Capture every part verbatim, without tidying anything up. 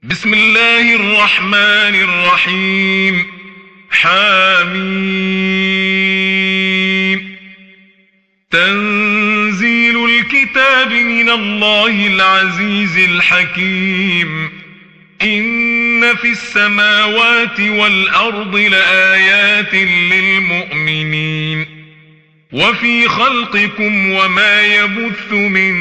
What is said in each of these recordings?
بسم الله الرحمن الرحيم. حميم. تنزيل الكتاب من الله العزيز الحكيم. إن في السماوات والأرض لآيات للمؤمنين وفي خلقكم وما يبث من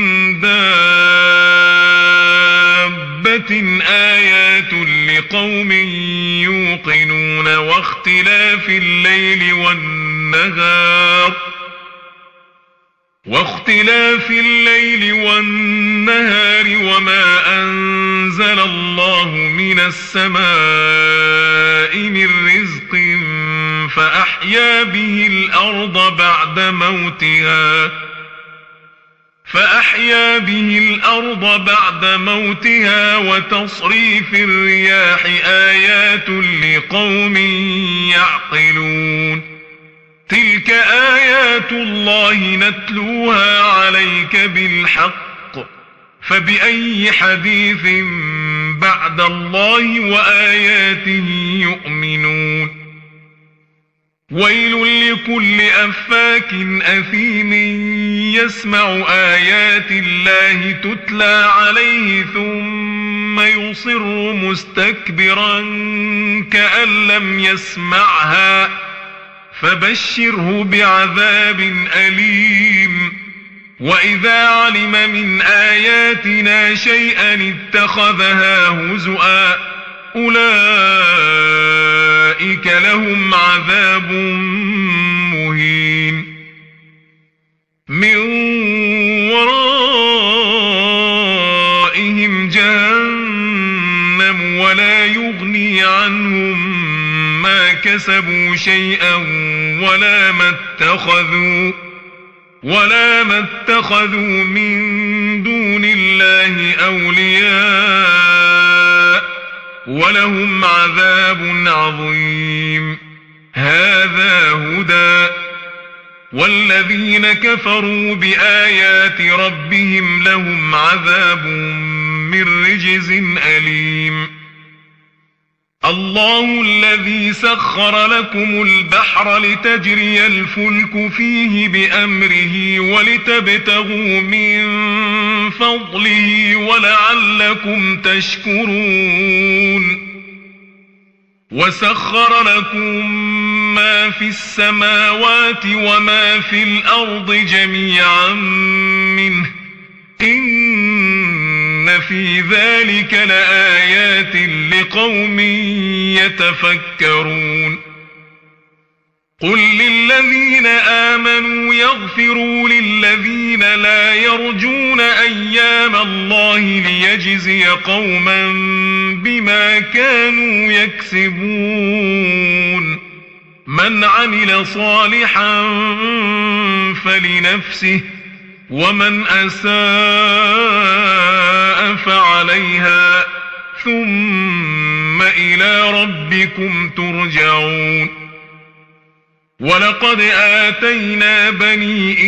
دابة آيات لقوم يوقنون واختلاف الليل والنهار واختلاف الليل والنهار وما أنزل الله من السماء من رزق فأحيا به الأرض بعد موتها فأحيا به الأرض بعد موتها وتصريف الرياح آيات لقوم يعقلون. تلك آيات الله نتلوها عليك بالحق فبأي حديث بعد الله وآياته يؤمنون. ويل لكل أفاك أثيم يسمع آيات الله تتلى عليه ثم يصر مستكبرا كأن لم يسمعها فبشره بعذاب أليم. وإذا علم من آياتنا شيئا اتخذها هزؤا أولئك لهم عذاب مهين. من ورائهم جهنم ولا يغني عنهم ما كسبوا شيئا ولا ما اتخذوا ولا ما اتخذوا من دون الله أولياء ولهم عذاب عظيم. هذا هدى والذين كفروا بآيات ربهم لهم عذاب من رجز أليم. الله الذي سخر لكم البحر لتجري الفلك فيه بأمره ولتبتغوا من فضله ولعلكم تشكرون. وسخر لكم ما في السماوات وما في الأرض جميعا منه إن في ذلك لآيات لقوم يتفكرون. قل للذين آمنوا يغفروا للذين لا يرجون أيام الله ليجزي قوما بما كانوا يكسبون. من عمل صالحا فلنفسه ومن أساء فعليها ثم إلى ربكم ترجعون. ولقد آتينا بني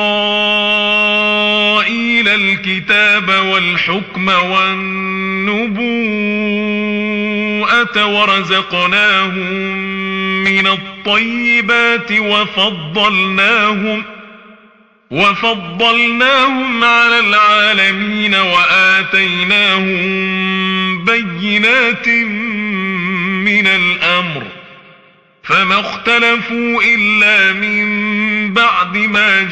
إسرائيل الكتاب والحكم والنبوءة ورزقناهم من الطيبات وفضلناهم وفضلناهم على العالمين وآتيناهم بينات من الأمر فما اختلفوا إلا من بعد ما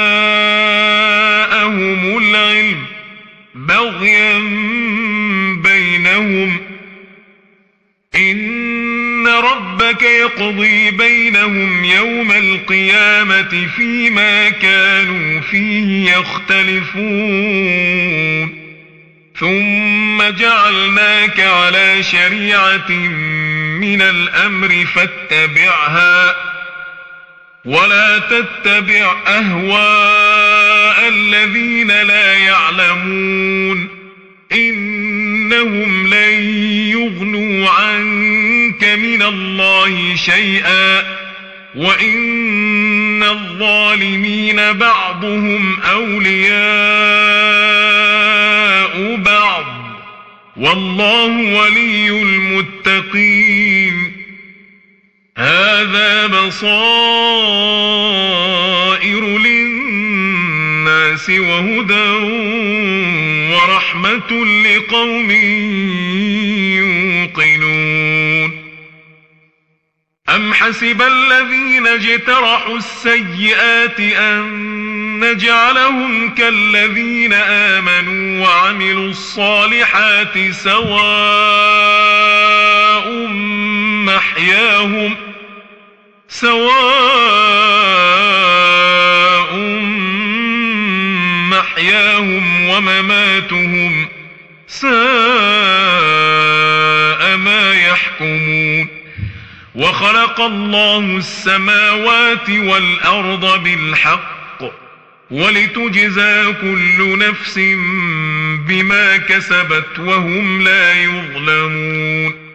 جاءهم العلم بغيا بينهم. إن ربك يقضي بينهم يوم القيامة فيما كانوا فيه يختلفون. ثم جعلناك على شريعة من الأمر فاتبعها ولا تتبع أهواء الذين لا يعلمون إنهم لن يغنوا عنك من الله شيئا وإن الظالمين بعضهم أولياء بعض والله ولي المتقين. هذا بصائر للناس وهدى ورحمة لقوم يوقنون. أم حسب الذين اجترحوا السيئات أن نجعلهم كالذين آمنوا وعملوا الصالحات سواء محياهم سواء محياهم ومماتهم ساء ما يحكمون. وخلق الله السماوات والأرض بالحق ولتجزى كل نفس بما كسبت وهم لا يظلمون.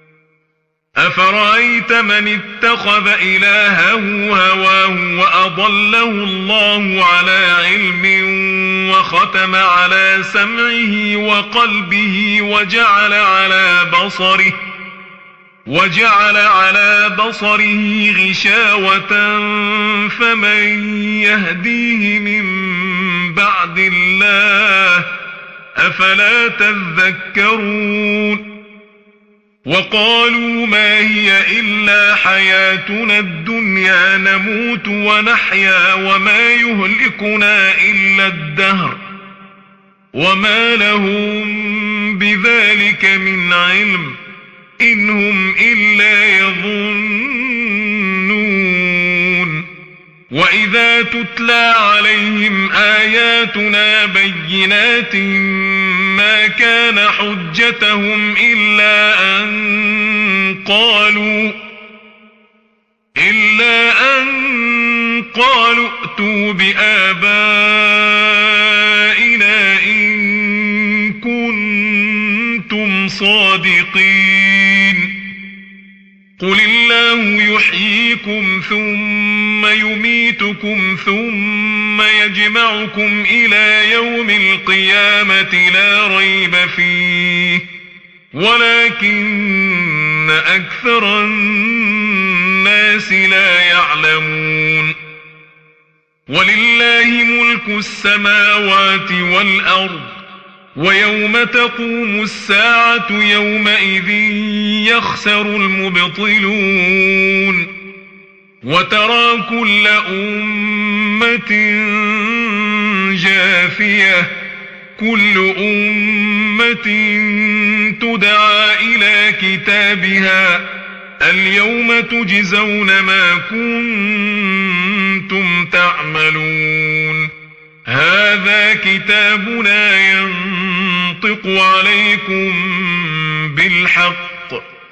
أفرأيت من اتخذ إلهه هواه وأضله الله على علم وختم على سمعه وقلبه وجعل على بصره وجعل على بصره غشاوة فمن يهديه من بعد الله أفلا تذكرون. وقالوا ما هي إلا حياتنا الدنيا نموت ونحيا وما يهلكنا إلا الدهر وما لهم بذلك من علم إن هم إلا يظنون. وإذا تتلى عليهم آياتنا بينات ما كان حجتهم إلا أن قالوا إلا أن قالوا ائتوا بآبائنا إن كنتم صادقين. قل الله يحييكم ثم يميتكم ثم يجمعكم إلى يوم القيامة لا ريب فيه ولكن أكثر الناس لا يعلمون. ولله ملك السماوات والأرض ويوم تقوم الساعة يومئذ يخسر المبطلون. وترى كل أمة جاثية كل أمة تدعى إلى كتابها اليوم تجزون ما كنتم تعملون. هذا كتابنا ينطق عليكم بالحق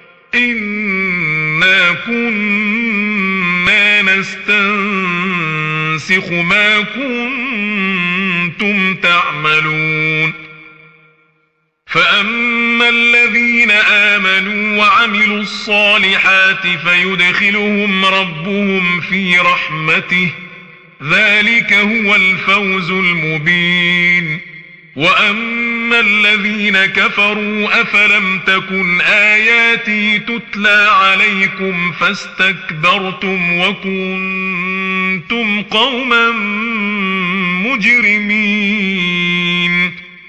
إنا كنا نستنسخ ما كنتم تعملون. فأما الذين آمنوا وعملوا الصالحات فيدخلهم ربهم في رحمته ذلك هو الفوز المبين. وأما الذين كفروا أفلم تكن آياتي تتلى عليكم فاستكبرتم وكنتم قوما مجرمين.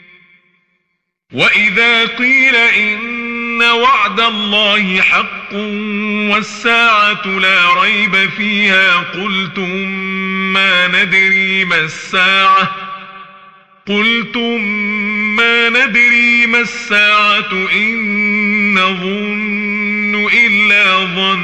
وإذا قيل إن وعد الله حق والساعة لا ريب فيها قلتم ما ندري ما الساعة قلتم ما ندري ما الساعة إن نظن إلا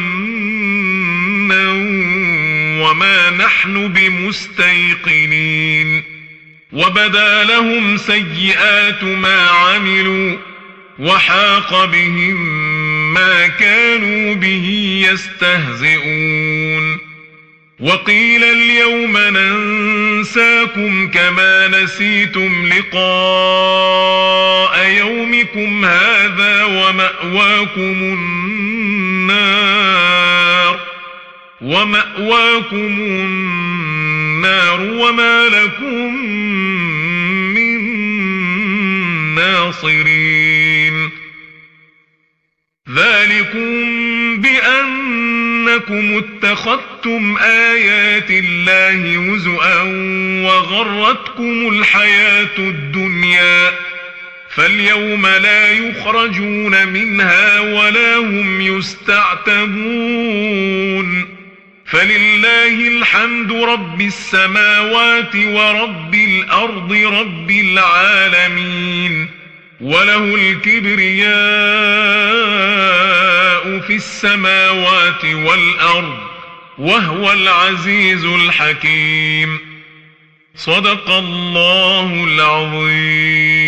ظنا وما نحن بمستيقنين. وبدا لهم سيئات ما عملوا وحاق بهم ما كانوا به يستهزئون. وقيل اليوم ننساكم كما نسيتم لقاء يومكم هذا ومأواكم النار ومأواكم النار وما لكم من ناصرين. ذلكم بأنكم اتخذتم آيات الله هزؤا وغرتكم الحياة الدنيا فاليوم لا يخرجون منها ولا هم يستعتبون فلله الحمد رب السماوات ورب الأرض رب العالمين وله الكبرياء في السماوات والأرض وهو العزيز الحكيم. صدق الله العظيم.